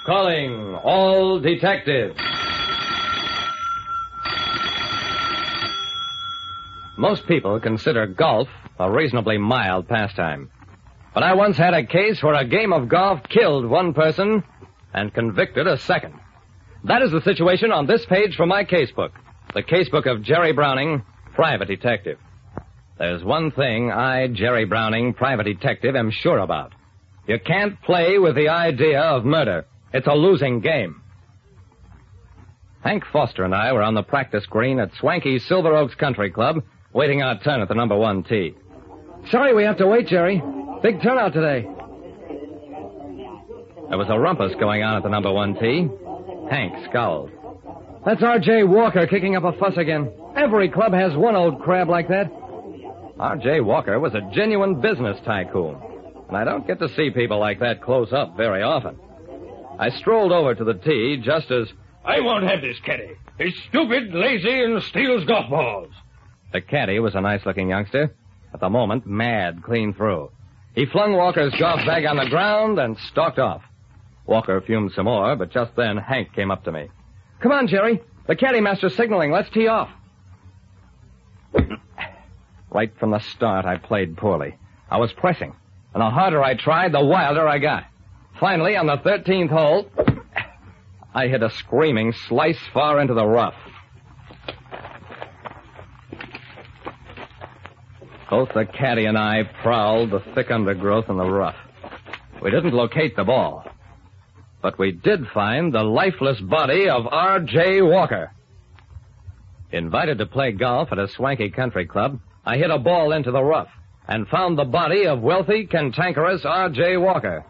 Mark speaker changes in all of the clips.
Speaker 1: Calling all detectives. Most people consider golf a reasonably mild pastime. But I once had a case where a game of golf killed one person and convicted a second. That is the situation on this page from my casebook. The casebook of Jerry Browning, private detective. There's one thing I, Jerry Browning, private detective, am sure about. You can't play with the idea of murder. It's a losing game. Hank Foster and I were on the practice green at swanky Silver Oaks Country Club, waiting our turn at the number 1 tee.
Speaker 2: Sorry we have to wait, Jerry. Big turnout today.
Speaker 1: There was a rumpus going on at the number 1 tee. Hank scowled.
Speaker 2: That's R.J. Walker kicking up a fuss again. Every club has one old crab like that.
Speaker 1: R.J. Walker was a genuine business tycoon, and I don't get to see people like that close up very often. I strolled over to the tee just as...
Speaker 3: I won't have this caddy. He's stupid, lazy, and steals golf balls.
Speaker 1: The caddy was a nice-looking youngster. At the moment, mad clean through. He flung Walker's golf bag on the ground and stalked off. Walker fumed some more, but just then Hank came up to me.
Speaker 2: Come on, Jerry. The caddy master's signaling. Let's tee off.
Speaker 1: Right from the start, I played poorly. I was pressing, and the harder I tried, the wilder I got. Finally, on the 13th hole, I hit a screaming slice far into the rough. Both the caddy and I prowled the thick undergrowth in the rough. We didn't locate the ball, but we did find the lifeless body of R.J. Walker. Invited to play golf at a swanky country club, I hit a ball into the rough and found the body of wealthy, cantankerous R.J. Walker.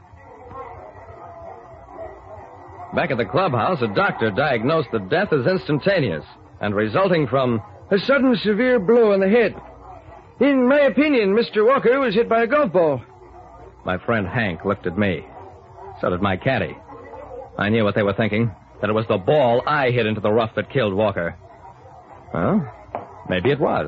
Speaker 1: Back at the clubhouse, a doctor diagnosed the death as instantaneous and resulting from
Speaker 2: a sudden severe blow on the head. In my opinion, Mr. Walker was hit by a golf ball.
Speaker 1: My friend Hank looked at me. So did my caddy. I knew what they were thinking, that it was the ball I hit into the rough that killed Walker. Well, maybe it was.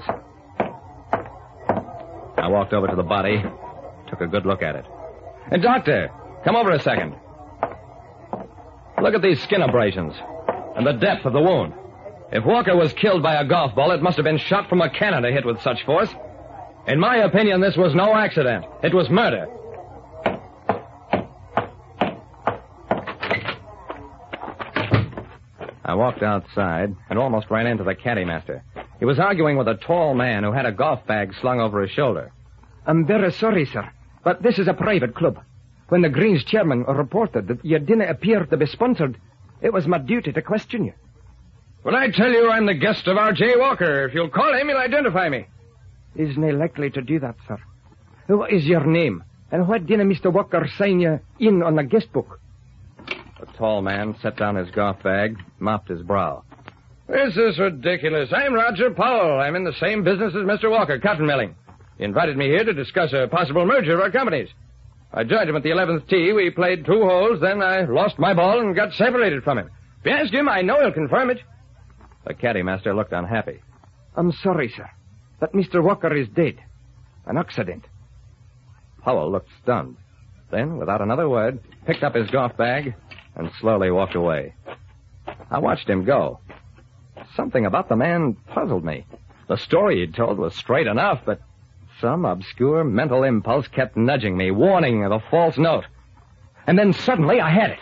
Speaker 1: I walked over to the body, took a good look at it. Hey, doctor, come over a second. Look at these skin abrasions and the depth of the wound. If Walker was killed by a golf ball, it must have been shot from a cannon to hit with such force. In my opinion, this was no accident. It was murder. I walked outside and almost ran into the caddy master. He was arguing with a tall man who had a golf bag slung over his shoulder.
Speaker 2: I'm very sorry, sir, but this is a private club. When the Greens chairman reported that your dinner appeared to be sponsored, it was my duty to question you.
Speaker 3: Well, I tell you I'm the guest of R.J. Walker. If you'll call him, he'll identify me.
Speaker 2: Isn't he likely to do that, sir? What is your name? And why didn't Mr. Walker sign you in on the guest book?
Speaker 1: The tall man set down his golf bag, mopped his brow.
Speaker 3: This is ridiculous. I'm Roger Powell. I'm in the same business as Mr. Walker, cotton milling. He invited me here to discuss a possible merger of our companies. I joined him at the 11th tee. We played 2 holes, then I lost my ball and got separated from him. If you ask him, I know he'll confirm it.
Speaker 1: The caddy master looked unhappy.
Speaker 2: I'm sorry, sir, but Mr. Walker is dead. An accident.
Speaker 1: Powell looked stunned. Then, without another word, picked up his golf bag and slowly walked away. I watched him go. Something about the man puzzled me. The story he'd told was straight enough, but some obscure mental impulse kept nudging me, warning of a false note. And then suddenly I had it.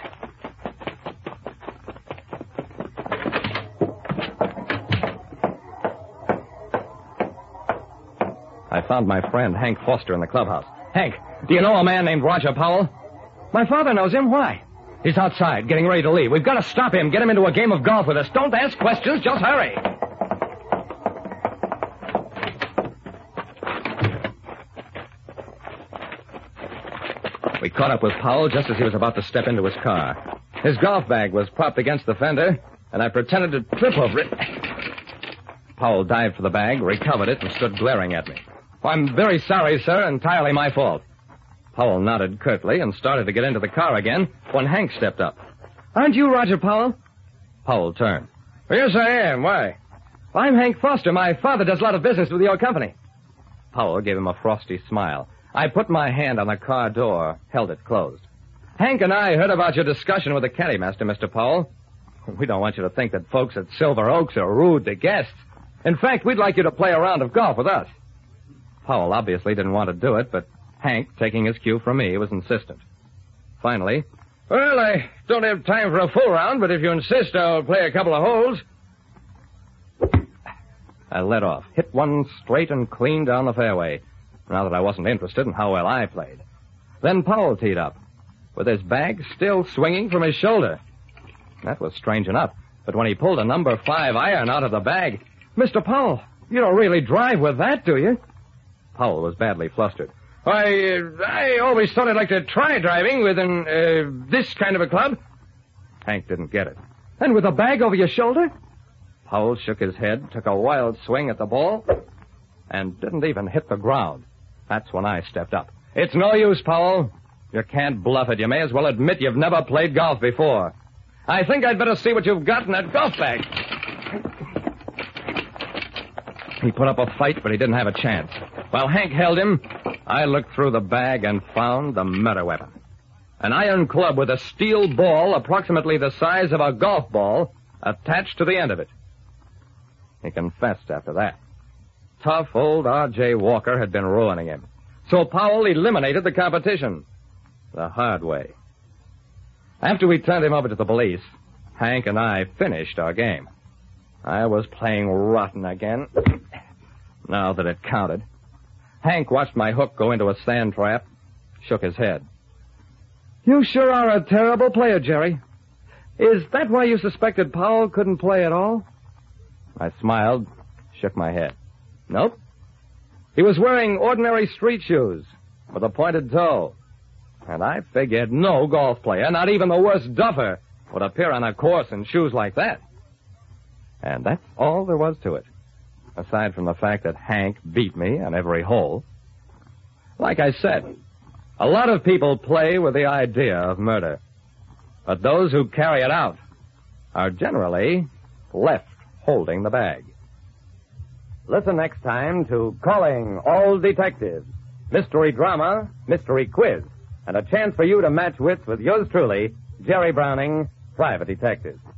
Speaker 1: I found my friend Hank Foster in the clubhouse. Hank, do you know a man named Roger Powell?
Speaker 2: My father knows him. Why?
Speaker 1: He's outside, getting ready to leave. We've got to stop him, get him into a game of golf with us. Don't ask questions, just hurry. We caught up with Powell just as he was about to step into his car. His golf bag was propped against the fender, and I pretended to trip over it. Powell dived for the bag, recovered it, and stood glaring at me. I'm very sorry, sir. Entirely my fault. Powell nodded curtly and started to get into the car again when Hank stepped up.
Speaker 2: Aren't you Roger Powell?
Speaker 1: Powell turned.
Speaker 3: Yes, I am. Why?
Speaker 2: I'm Hank Foster. My father does a lot of business with your company.
Speaker 1: Powell gave him a frosty smile. I put my hand on the car door, held it closed. Hank and I heard about your discussion with the caddy master, Mr. Powell. We don't want you to think that folks at Silver Oaks are rude to guests. In fact, we'd like you to play a round of golf with us. Powell obviously didn't want to do it, but Hank, taking his cue from me, was insistent. Finally,
Speaker 3: Well, I don't have time for a full round, but if you insist, I'll play a couple of holes.
Speaker 1: I led off, hit one straight and clean down the fairway, now that I wasn't interested in how well I played. Then Powell teed up, with his bag still swinging from his shoulder. That was strange enough, but when he pulled a number 5 iron out of the bag...
Speaker 2: Mr. Powell, you don't really drive with that, do you?
Speaker 1: Powell was badly flustered.
Speaker 3: I always thought I'd like to try driving with this kind of a club.
Speaker 1: Hank didn't get it.
Speaker 2: And with a bag over your shoulder?
Speaker 1: Powell shook his head, took a wild swing at the ball, and didn't even hit the ground. That's when I stepped up. It's no use, Powell. You can't bluff it. You may as well admit you've never played golf before. I think I'd better see what you've got in that golf bag. He put up a fight, but he didn't have a chance. While Hank held him, I looked through the bag and found the murder weapon. An iron club with a steel ball approximately the size of a golf ball attached to the end of it. He confessed after that. Tough old R.J. Walker had been ruining him. So Powell eliminated the competition. The hard way. After we turned him over to the police, Hank and I finished our game. I was playing rotten again. Now that it counted. Hank watched my hook go into a sand trap, shook his head.
Speaker 2: You sure are a terrible player, Jerry. Is that why you suspected Powell couldn't play at all?
Speaker 1: I smiled, shook my head. Nope. He was wearing ordinary street shoes with a pointed toe. And I figured no golf player, not even the worst duffer, would appear on a course in shoes like that. And that's all there was to it, aside from the fact that Hank beat me on every hole. Like I said, a lot of people play with the idea of murder. But those who carry it out are generally left holding the bag. Listen next time to Calling All Detectives, mystery drama, mystery quiz, and a chance for you to match wits with yours truly, Jerry Browning, Private Detective.